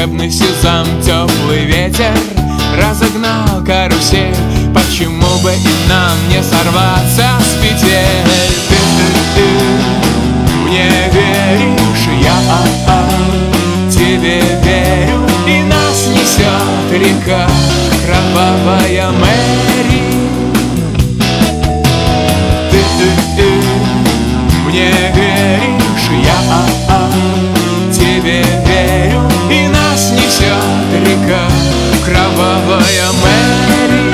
волшебный сезон, теплый ветер разогнал карусель. Почему бы и нам не сорваться с петель? Ты мне веришь, я тебе верю, и нас несет река, кровавая Мэри. Ты мне веришь, я тебе верю, и нас несет река, кровавая Мэри.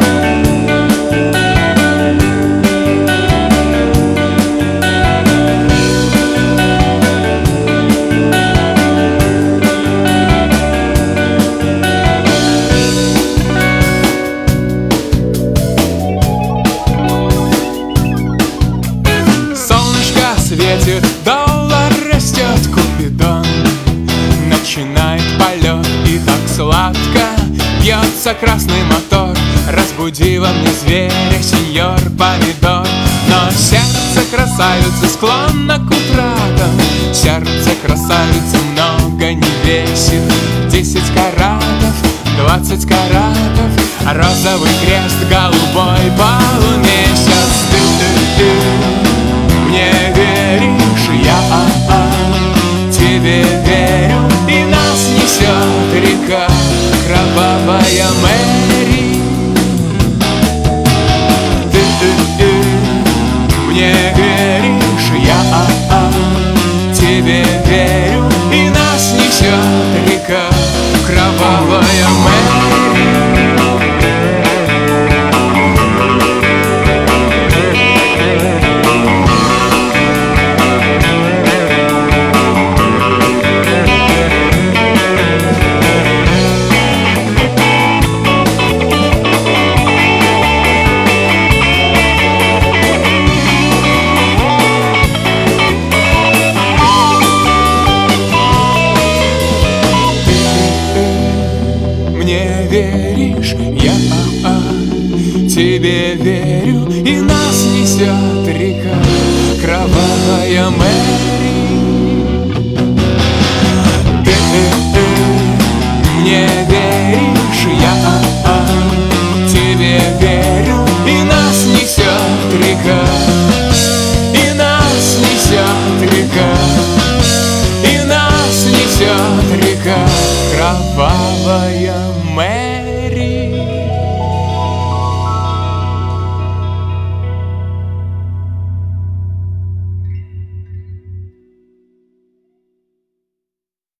Светит, доллар растет, Купидон начинает полет, и так сладко бьется красный мотор. Разбуди во мне зверя, сеньор Помидор. Но сердце красавицы склонно к утратам, сердце красавицы много не весит. 10 каратов, 20 каратов, розовый крест, голубой полумесяц. Ты мне веришь, я тебе верю, и нас несет река, кровавая Мэри. Ты мне веришь, я тебе верю, и нас несет река, кровавая Мэри. Веришь, я тебе верю, и нас несет река, кровавая Мэри. Ты мне веришь, я тебе верю, и нас несет река, и нас несет река, и нас несет река, кровавая Мэри.